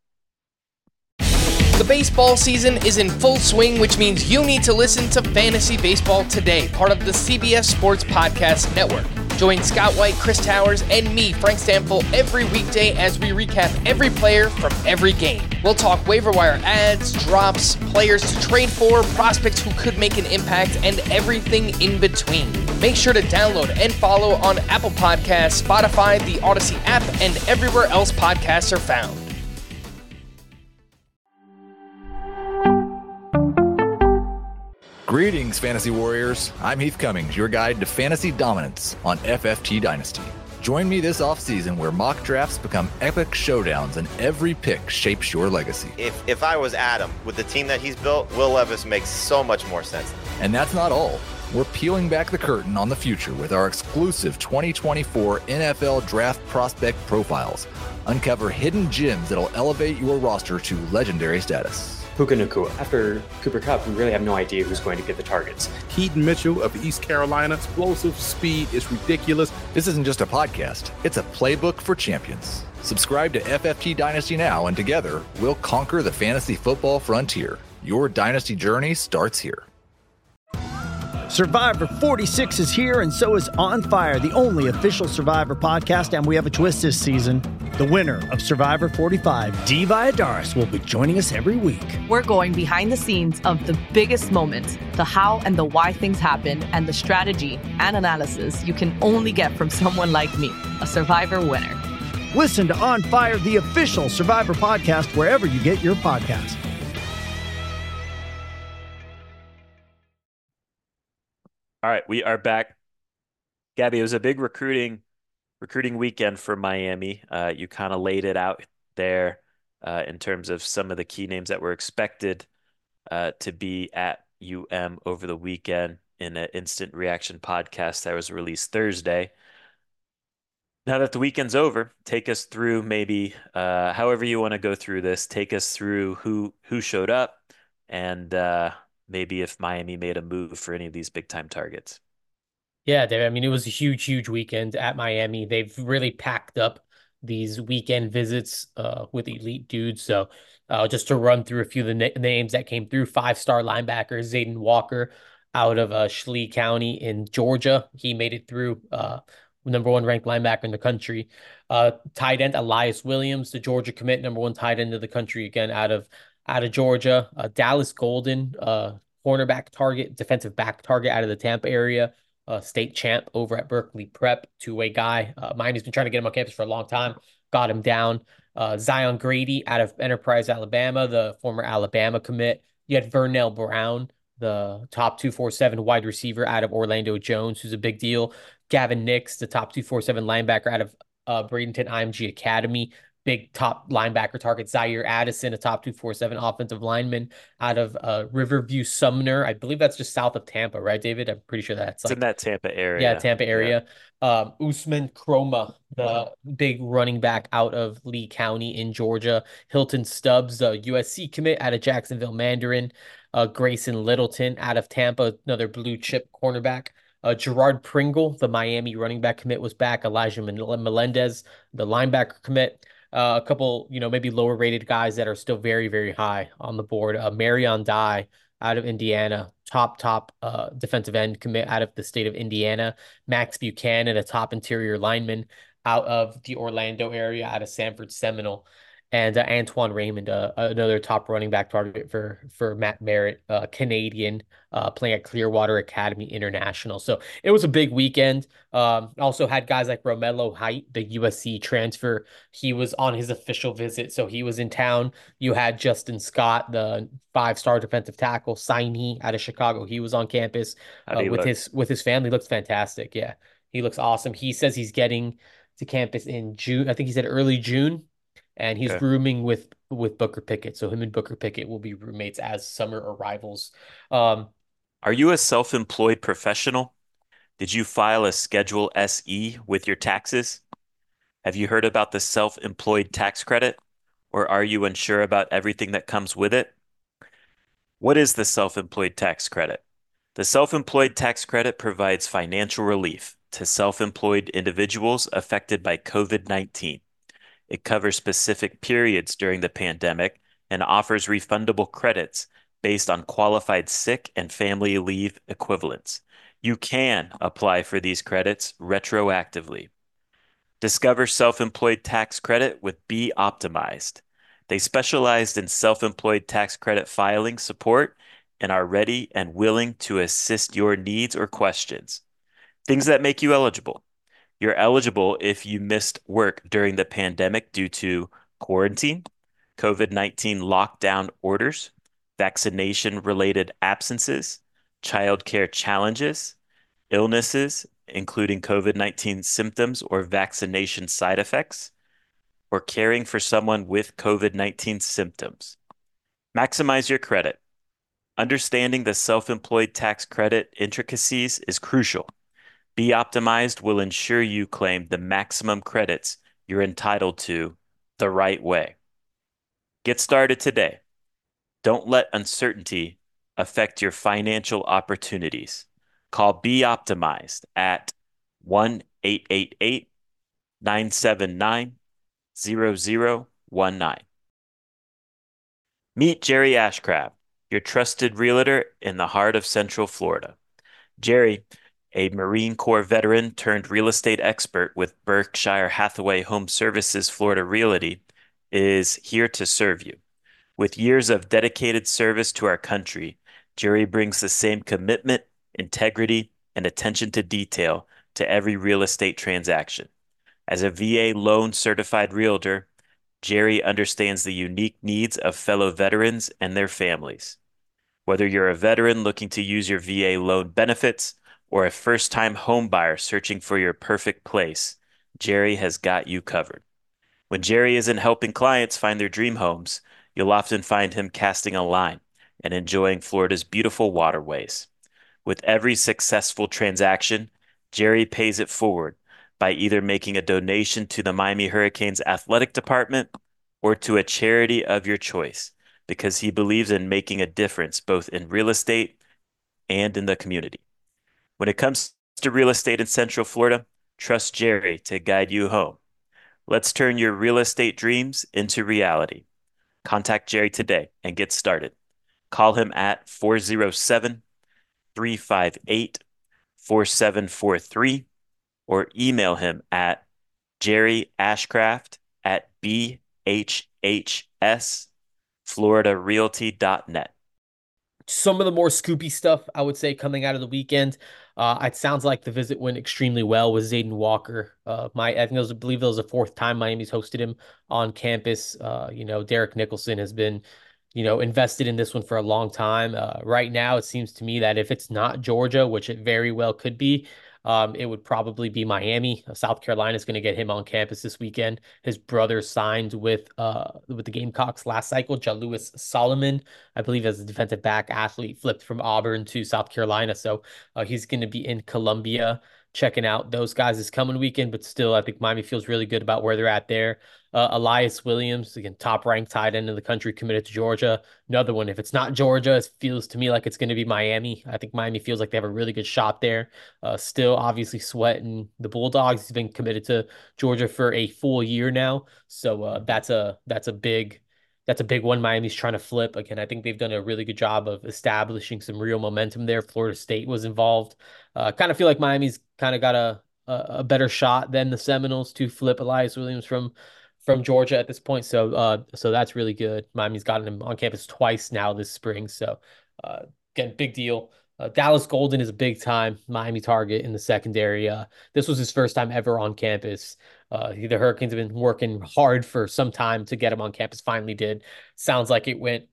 K: The baseball season is in full swing, which means you need to listen to Fantasy Baseball Today, part of the C B S Sports Podcast Network. Join Scott White, Chris Towers, and me, Frank Stample, every weekday as we recap every player from every game. We'll talk waiver wire ads, drops, players to trade for, prospects who could make an impact, and everything in between. Make sure to download and follow on Apple Podcasts, Spotify, the Odyssey app, and everywhere else podcasts are found.
L: Greetings, Fantasy Warriors. I'm Heath Cummings, your guide to fantasy dominance on F F T Dynasty. Join me this offseason where mock drafts become epic showdowns and every pick shapes your legacy.
M: If if I was Adam, with the team that he's built, Will Levis makes so much more sense.
L: And that's not all. We're peeling back the curtain on the future with our exclusive twenty twenty-four N F L Draft Prospect Profiles. Uncover hidden gems that'll elevate your roster to legendary status.
N: Puka Nacua. After Cooper Kupp, we really have no idea who's going to get the targets.
O: Keaton Mitchell of East Carolina, explosive speed is ridiculous.
L: This isn't just a podcast, it's a playbook for champions. Subscribe to F F T Dynasty now, and together, we'll conquer the fantasy football frontier. Your dynasty journey starts here.
P: Survivor forty-six is here, and so is On Fire, the only official Survivor podcast, and we have a twist this season. The winner of Survivor forty-five, Dee Valladares, will be joining us every week.
Q: We're going behind the scenes of the biggest moments, the how and the why things happen, and the strategy and analysis you can only get from someone like me, a Survivor winner.
P: Listen to On Fire, the official Survivor podcast, wherever you get your podcasts.
I: All right, we are back. Gabby, it was a big recruiting recruiting weekend for Miami. Uh, you kind of laid it out there uh, in terms of some of the key names that were expected uh, to be at U M over the weekend in an instant reaction podcast that was released Thursday. Now that the weekend's over, take us through maybe uh, however you want to go through this. Take us through who who showed up and uh, maybe if Miami made a move for any of these big time targets.
J: Yeah, David. I mean, it was a huge, huge weekend at Miami. They've really packed up these weekend visits uh, with elite dudes. So uh, just to run through a few of the na- names that came through, five-star linebacker Zayden Walker out of uh, Schley County in Georgia. He made it through, uh, number one ranked linebacker in the country. Uh, tight end Elias Williams, the Georgia commit, number one tight end of the country, again, out of out of Georgia. Uh, Dallas Golden, uh, cornerback target, defensive back target out of the Tampa area. Uh, state champ over at Berkeley Prep, two-way guy. Uh, Miami's been trying to get him on campus for a long time. Got him down. Uh, Zion Grady out of Enterprise, Alabama, the former Alabama commit. You had Vernell Brown, the top two forty-seven wide receiver out of Orlando Jones, who's a big deal. Gavin Nix, the top two forty-seven linebacker out of uh, Bradenton I M G Academy. big top linebacker target. Zaire Addison, a top two forty-seven offensive lineman out of uh, Riverview Sumner. I believe that's just south of Tampa, right, David? I'm pretty sure that's
I: it's
J: like
I: in that Tampa area.
J: Yeah, Tampa area. Yeah. Um, Usman Kroma, the big running back out of Lee County in Georgia. Hilton Stubbs, a U S C commit out of Jacksonville Mandarin. Uh, Grayson Littleton out of Tampa, another blue chip cornerback. Uh, Gerard Pringle, the Miami running back commit, was back. Elijah Melendez, the linebacker commit. Uh, a couple, you know, maybe lower rated guys that are still very, very high on the board. Uh, Marion Dye out of Indiana, top, top uh, defensive end commit out of the state of Indiana. Max Buchanan, a top interior lineman out of the Orlando area, out of Sanford Seminole. And uh, Antoine Raymond, uh, another top running back target for for Matt Merritt, uh, Canadian, uh, playing at Clearwater Academy International. So it was a big weekend. Um, also had guys like Romello Height, the U S C transfer. He was on his official visit, so he was in town. You had Justin Scott, the five-star defensive tackle, signee out of Chicago. He was on campus uh, with look? his with his family. Looks fantastic. Yeah, he looks awesome. He says he's getting to campus in June. I think he said early June. And he's okay. rooming with with Booker Pickett. So him and Booker Pickett will be roommates as summer arrivals. Um,
I: Are you a self-employed professional? Did you file a Schedule S E with your taxes? Have you heard about the self-employed tax credit? Or are you unsure about everything that comes with it? What is the self-employed tax credit? The self-employed tax credit provides financial relief to self-employed individuals affected by COVID nineteen. It covers specific periods during the pandemic and offers refundable credits based on qualified sick and family leave equivalents. You can apply for these credits retroactively. Discover self-employed tax credit with Be Optimized. They specialized in self-employed tax credit filing support and are ready and willing to assist your needs or questions. Things that make you eligible. You're eligible if you missed work during the pandemic due to quarantine, COVID nineteen lockdown orders, vaccination-related absences, childcare challenges, illnesses, including COVID nineteen symptoms or vaccination side effects, or caring for someone with COVID nineteen symptoms. Maximize your credit. Understanding the self-employed tax credit intricacies is crucial. Be Optimized will ensure you claim the maximum credits you're entitled to the right way. Get started today. Don't let uncertainty affect your financial opportunities. Call Be Optimized at one eight eight eight, nine seven nine, zero zero one nine. Meet Jerry Ashcraft, your trusted realtor in the heart of Central Florida. Jerry, a Marine Corps veteran turned real estate expert with Berkshire Hathaway Home Services Florida Realty, is here to serve you. With years of dedicated service to our country, Jerry brings the same commitment, integrity, and attention to detail to every real estate transaction. As a V A loan certified realtor, Jerry understands the unique needs of fellow veterans and their families. Whether you're a veteran looking to use your V A loan benefits or a first-time home buyer searching for your perfect place, Jerry has got you covered. When Jerry isn't helping clients find their dream homes, you'll often find him casting a line and enjoying Florida's beautiful waterways. With every successful transaction, Jerry pays it forward by either making a donation to the Miami Hurricanes athletic department or to a charity of your choice, because he believes in making a difference both in real estate and in the community. When it comes to real estate in Central Florida, trust Jerry to guide you home. Let's turn your real estate dreams into reality. Contact Jerry today and get started. Call him at four oh seven, three five eight, four seven four three or email him at jerry ashcraft at b h h s florida realty dot net.
J: Some of the more scoopy stuff, I would say, coming out of the weekend. Uh, it sounds like the visit went extremely well with Zayden Walker. Uh, my, I think it was, I believe it was the fourth time Miami's hosted him on campus. Uh, you know, Derek Nicholson has been, you know, invested in this one for a long time. Uh, right now, it seems to me that if it's not Georgia, which it very well could be, Um, it would probably be Miami. South Carolina is going to get him on campus this weekend. His brother signed with uh with the Gamecocks last cycle. Jalewis Solomon, I believe, as a defensive back athlete, flipped from Auburn to South Carolina. So uh, he's going to be in Columbia checking out those guys this coming weekend. But still, I think Miami feels really good about where they're at there. Uh, Elias Williams, again, top ranked tight end in the country, committed to Georgia. Another one, if it's not Georgia, it feels to me like it's going to be Miami. I think Miami feels like they have a really good shot there. Uh, still, obviously, sweating the Bulldogs. He's been committed to Georgia for a full year now, so uh, that's a that's a big that's a big one. Miami's trying to flip again. I think they've done a really good job of establishing some real momentum there. Florida State was involved. Uh, kind of feel like Miami's kind of got a, a a better shot than the Seminoles to flip Elias Williams from. from Georgia at this point. So uh, so that's really good. Miami's gotten him on campus twice now this spring. So uh, again, big deal. Uh, Dallas Golden is a big time Miami target in the secondary. Uh, this was his first time ever on campus. Uh, the Hurricanes have been working hard for some time to get him on campus. Finally did. Sounds like it went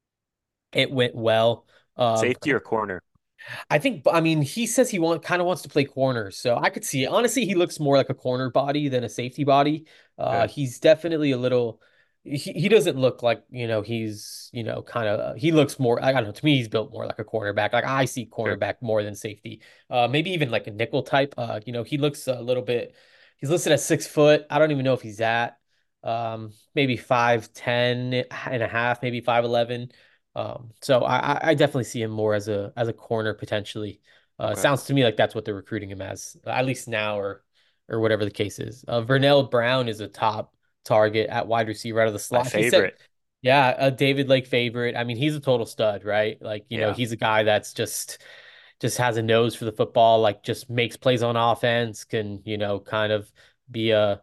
J: it went well.
I: Um, Safety or corner?
J: I think, I mean, he says he want kind of wants to play corner, so I could see it. Honestly, he looks more like a corner body than a safety body. Uh, okay. He's definitely a little. He, he doesn't look like, you know, he's, you know, kind of. He looks more. I don't know. To me, he's built more like a cornerback. Like I see cornerback sure. more than safety. Uh, maybe even like a nickel type. Uh, you know, he looks a little bit. He's listed at six foot. I don't even know if he's at. Um, maybe five ten and a half, maybe five eleven. Um, so I, I definitely see him more as a as a corner potentially. Uh, okay. It sounds to me like that's what they're recruiting him as, at least now, or or whatever the case is. Uh, Vernell Brown is a top target at wide receiver out of the slot.
I: My favorite.
J: Said, yeah, a David Lake favorite. I mean, he's a total stud, right? Like, you yeah. know, he's a guy that's just just has a nose for the football, like just makes plays on offense, can, you know, kind of be a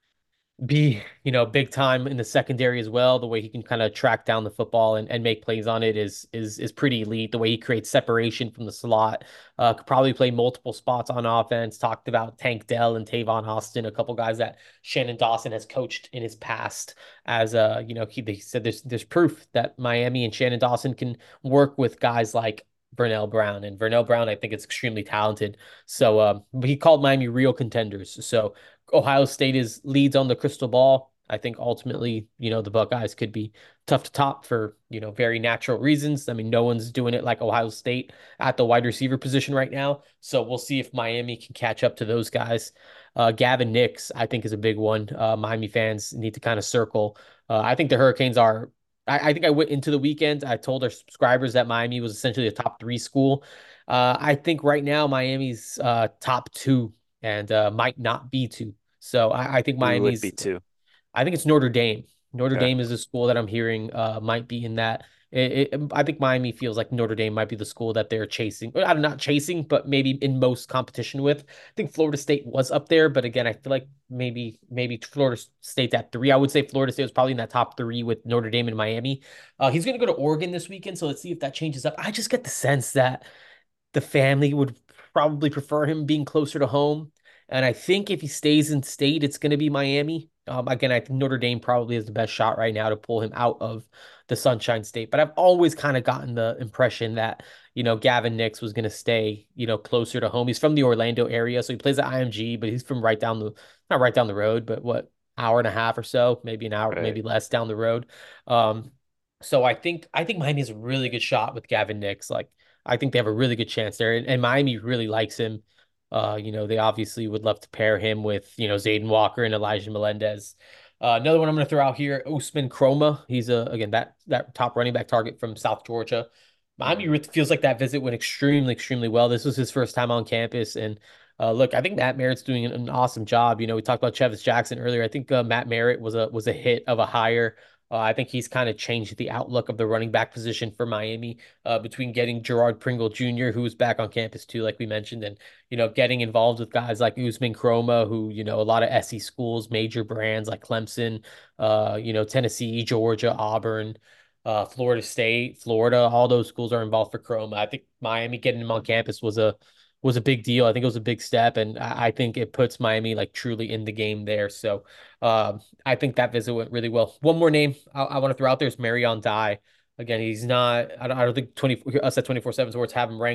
J: be, you know, big time in the secondary as well. The way he can kind of track down the football and, and make plays on it is is is pretty elite. The way he creates separation from the slot, uh, could probably play multiple spots on offense. Talked about Tank Dell and Tavon Austin, a couple guys that Shannon Dawson has coached in his past. As uh, you know, he they said there's there's proof that Miami and Shannon Dawson can work with guys like Vernell Brown, and Vernell Brown, I think, is extremely talented. So um, he called Miami real contenders. So Ohio State is leads on the crystal ball. I think ultimately, you know, the Buckeyes could be tough to top for, you know, very natural reasons. I mean, no one's doing it like Ohio State at the wide receiver position right now. So we'll see if Miami can catch up to those guys. Uh, Gavin Nix, I think, is a big one. Uh, Miami fans need to kind of circle. Uh, I think the Hurricanes are I, I think I went into the weekend. I told our subscribers that Miami was essentially a top three school. Uh, I think right now Miami's uh, top two and uh, might not be two. So I, I think Miami's
I: would be two.
J: I think it's Notre Dame. Notre
I: Okay.
J: Dame is a school that I'm hearing uh, might be in that. It, it, I think Miami feels like Notre Dame might be the school that they're chasing. Well, I'm not chasing, but maybe in most competition with. I think Florida State was up there, but again, I feel like maybe maybe Florida State's at three. I would say Florida State was probably in that top three with Notre Dame and Miami. Uh, he's going to go to Oregon this weekend, so let's see if that changes up. I just get the sense that the family would probably prefer him being closer to home. And I think if he stays in state, it's going to be Miami. Um, again, I think Notre Dame probably has the best shot right now to pull him out of the Sunshine State. But I've always kind of gotten the impression that, you know, Gavin Nix was going to stay, you know, closer to home. He's from the Orlando area, so he plays at I M G, but he's from right down the, not right down the road, but what, hour and a half or so, maybe an hour, right. maybe less down the road. Um, so I think, I think Miami has a really good shot with Gavin Nix. Like, I think they have a really good chance there, and, and Miami really likes him. Uh, you know, they obviously would love to pair him with, you know, Zayden Walker and Elijah Melendez. Uh, another one I'm going to throw out here, Usman Kroma. He's, a, again, that that top running back target from South Georgia. Miami feels like that visit went extremely, extremely well. This was his first time on campus. And uh, look, I think Matt Merritt's doing an, an awesome job. You know, we talked about Chevis Jackson earlier. I think uh, Matt Merritt was a was a hit of a hire. Uh, I think he's kind of changed the outlook of the running back position for Miami uh, between getting Gerard Pringle Junior, who's back on campus too, like we mentioned, and, you know, getting involved with guys like Usman Kroma, who, you know, a lot of S E C schools, major brands like Clemson, uh, you know, Tennessee, Georgia, Auburn, uh, Florida State, Florida, all those schools are involved for Kroma. I think Miami getting him on campus was a was a big deal. I think it was a big step, and I think it puts Miami like truly in the game there. So um, I think that visit went really well. One more name I, I want to throw out there is Marion Dye. Again, he's not, I don't, I don't think twenty us at twenty-four seven Sports have him ranked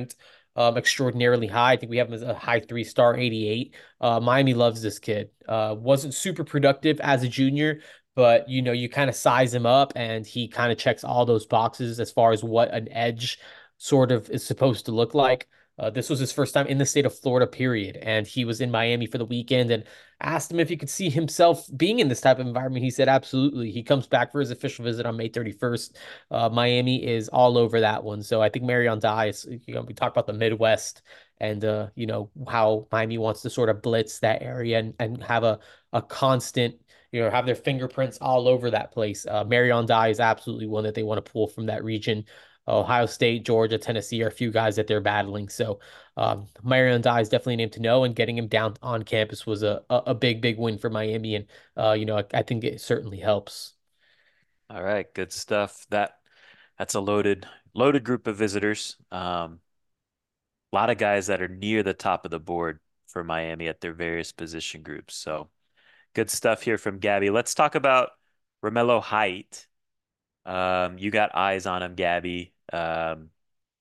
J: um, extraordinarily high. I think we have him as a high three star, eighty-eight. Uh, Miami loves this kid. Uh, wasn't super productive as a junior, but you know, you kind of size him up and he kind of checks all those boxes as far as what an edge sort of is supposed to look like. Uh, this was his first time in the state of Florida, period. And he was in Miami for the weekend and asked him if he could see himself being in this type of environment. He said, absolutely. He comes back for his official visit on May thirty-first. Uh, Miami is all over that one. So I think Marion Dice, you know, we talk about the Midwest and, uh, you know, how Miami wants to sort of blitz that area and, and have a, a constant, you know, have their fingerprints all over that place. Uh, Marion Dye is absolutely one that they want to pull from that region. Ohio State, Georgia, Tennessee are a few guys that they're battling. So um, Marion Dye is definitely a name to know, and getting him down on campus was a, a, a big, big win for Miami. And, uh, you know, I, I think it certainly helps.
I: All right, good stuff. That that's a loaded, loaded group of visitors. Um, a lot of guys that are near the top of the board for Miami at their various position groups. So good stuff here from Gabby. Let's talk about Romello Height. Um, you got eyes on him, Gabby. Um,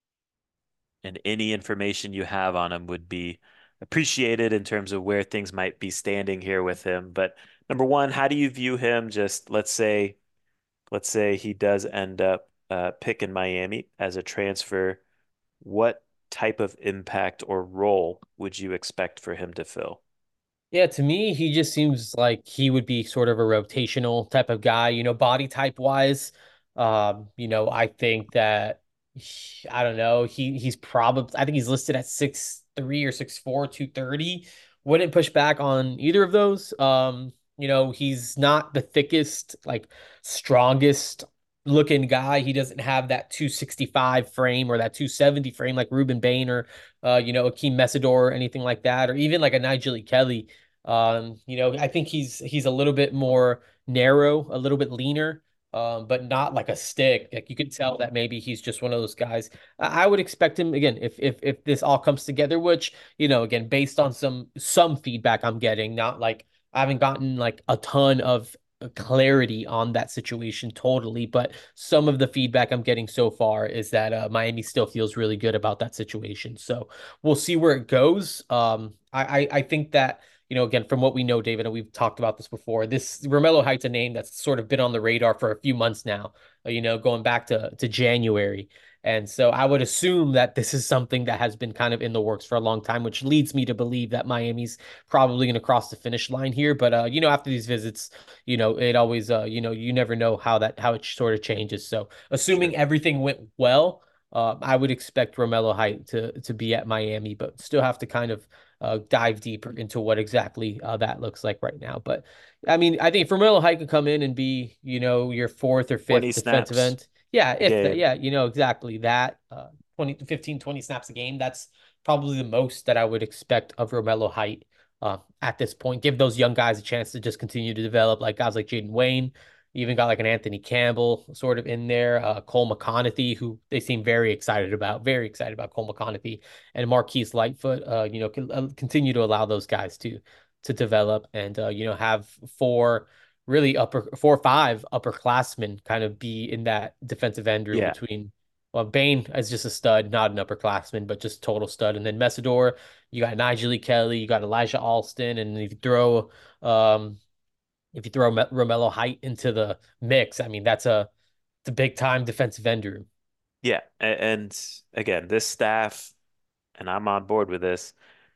I: and any information you have on him would be appreciated in terms of where things might be standing here with him. But number one, how do you view him? Just let's say, let's say he does end up uh, picking Miami as a transfer. What type of impact or role would you expect for him to fill?
J: Yeah, to me, he just seems like he would be sort of a rotational type of guy, you know, body type wise. Um, you know, I think that he- I don't know, he he's probably I think he's listed at six three or six four, two thirty. Wouldn't push back on either of those. Um, you know, he's not the thickest, like strongest looking guy. He doesn't have that two sixty-five frame or that two seventy frame like Ruben Bain or uh, you know, Akeem Mesidor or anything like that, or even like a Nigel Kelly. Um, you know, I think he's he's a little bit more narrow, a little bit leaner, um, but not like a stick. Like you could tell that maybe he's just one of those guys. I, I would expect him again if if if this all comes together, which, you know, again, based on some some feedback I'm getting, not like I haven't gotten like a ton of clarity on that situation totally, but some of the feedback I'm getting so far is that uh, Miami still feels really good about that situation. So we'll see where it goes. Um, I, I I think that, you know, again, from what we know, David, and we've talked about this before, this Romello Height's a name that's sort of been on the radar for a few months now, uh, you know, going back to to January. And so I would assume that this is something that has been kind of in the works for a long time, which leads me to believe that Miami's probably going to cross the finish line here. But, uh, you know, after these visits, you know, it always, uh, you know, you never know how that, how it sort of changes. So assuming
I: Sure.
J: everything went well, uh, I would expect Romello Height to, to be at Miami, but still have to kind of uh, dive deeper into what exactly uh, that looks like right now. But I mean, I think if Romello Height could come in and be, you know, your fourth or fifth
I: twenty
J: defensive
I: snaps
J: end. Yeah,
I: a
J: if that,
I: game.
J: yeah, you know, exactly that, uh, twenty to fifteen, twenty snaps a game. That's probably the most that I would expect of Romello Height uh, at this point. Give those young guys a chance to just continue to develop, like guys like Jaden Wayne. You even got like an Anthony Campbell sort of in there, uh, Cole McConaughey, who they seem very excited about, very excited about Cole McConaughey and Marquise Lightfoot. Uh, you know, can, uh, continue to allow those guys to to develop and uh, you know, have four really upper four or five upperclassmen kind of be in that defensive end room
I: Yeah.
J: between. Well, Bain is just a stud, not an upperclassman, but just total stud. And then Mesidor, you got Nigel Kelly, you got Elijah Alston, and if you throw um if you throw Romello Height into the mix, I mean that's a it's a big time defensive end room.
I: Yeah. And again, this staff, and I'm on board with this,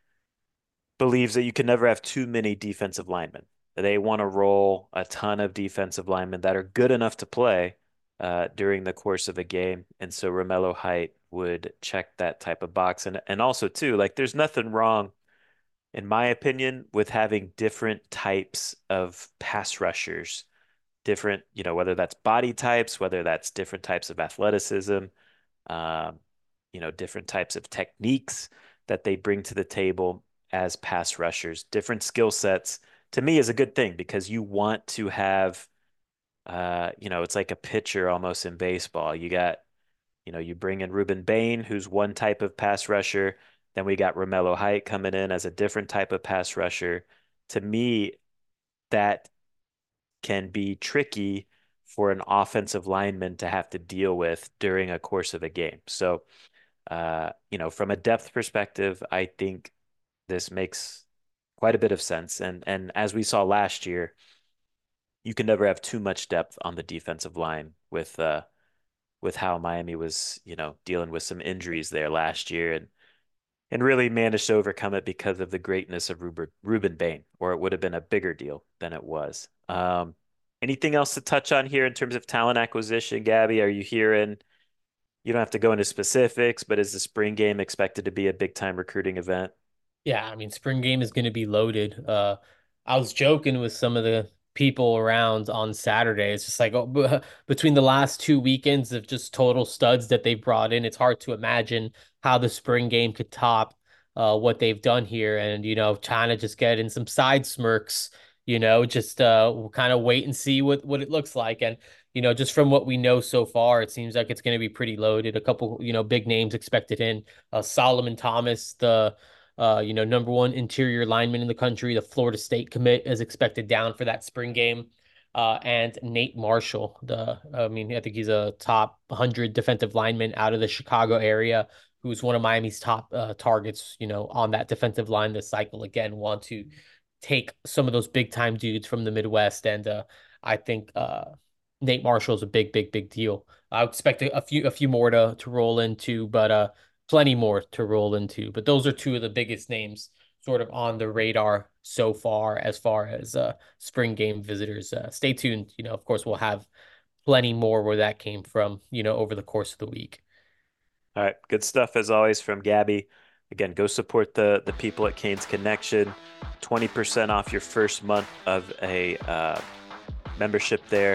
I: believes that you can never have too many defensive linemen. They want to roll a ton of defensive linemen that are good enough to play uh, during the course of a game. And so Romello Height would check that type of box. And and also too, like there's nothing wrong, in my opinion, with having different types of pass rushers, different, you know, whether that's body types, whether that's different types of athleticism, um, you know, different types of techniques that they bring to the table as pass rushers, different skill sets, to me is a good thing because you want to have, uh, you know, it's like a pitcher almost in baseball. You got, you know, you bring in Ruben Bain, who's one type of pass rusher. Then we got Romello Height coming in as a different type of pass rusher. To me, that can be tricky for an offensive lineman to have to deal with during a course of a game. So uh, you know, from a depth perspective, I think this makes quite a bit of sense. And and as we saw last year, you can never have too much depth on the defensive line with uh with how Miami was, you know, dealing with some injuries there last year and and really managed to overcome it because of the greatness of Ruben, Ruben Bain, or it would have been a bigger deal than it was. Um, anything else to touch on here in terms of talent acquisition, Gabby? Are you hearing, you don't have to go into specifics, but is the spring game expected to be a big time recruiting event?
J: Yeah, I mean, spring game is going to be loaded. Uh, I was joking with some of the people around on Saturday. It's just like oh, b- between the last two weekends of just total studs that they brought in, it's hard to imagine how the spring game could top uh, what they've done here. And, you know, China just getting some side smirks, you know, just uh, we'll kind of wait and see what, what it looks like. And, you know, just from what we know so far, it seems like it's going to be pretty loaded. A couple, you know, big names expected in. Uh, Solomon Thomas, the Uh, you know, number one interior lineman in the country, the Florida State commit, is expected down for that spring game. Uh, and Nate Marshall, the I mean, I think he's a top one hundred defensive lineman out of the Chicago area, who's one of Miami's top uh, targets, you know, on that defensive line this cycle. Again, want to take some of those big time dudes from the Midwest. And uh, I think uh, Nate Marshall is a big, big, big deal. I expect a, a few a few more to, to roll into, but uh, plenty more to roll into, but those are two of the biggest names sort of on the radar so far as far as uh, spring game visitors. Uh, stay tuned. You know, of course, we'll have plenty more where that came from, you know, over the course of the week.
I: All right. Good stuff as always from Gabby. Again, go support the the people at Canes Connection. twenty percent off your first month of a uh, membership there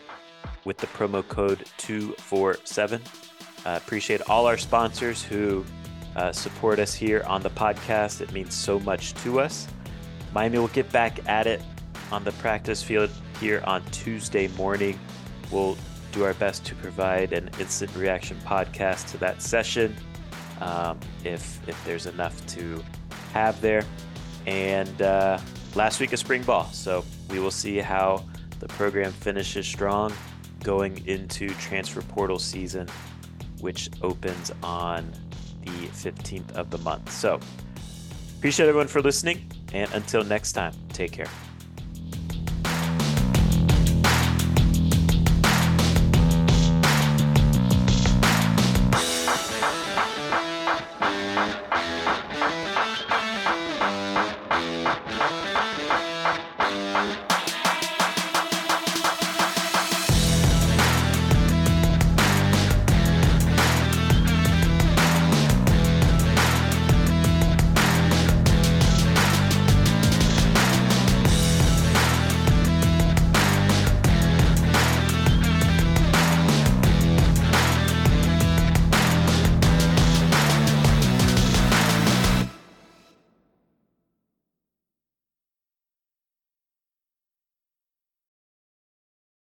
I: with the promo code two four seven. Uh, appreciate all our sponsors who uh, support us here on the podcast. It means so much to us. Miami will get back at it on the practice field here on Tuesday morning. We'll do our best to provide an instant reaction podcast to that session um, if if there's enough to have there. And uh, last week of spring ball, so we will see how the program finishes strong going into transfer portal season, which opens on the fifteenth of the month. So appreciate everyone for listening, and until next time, take care.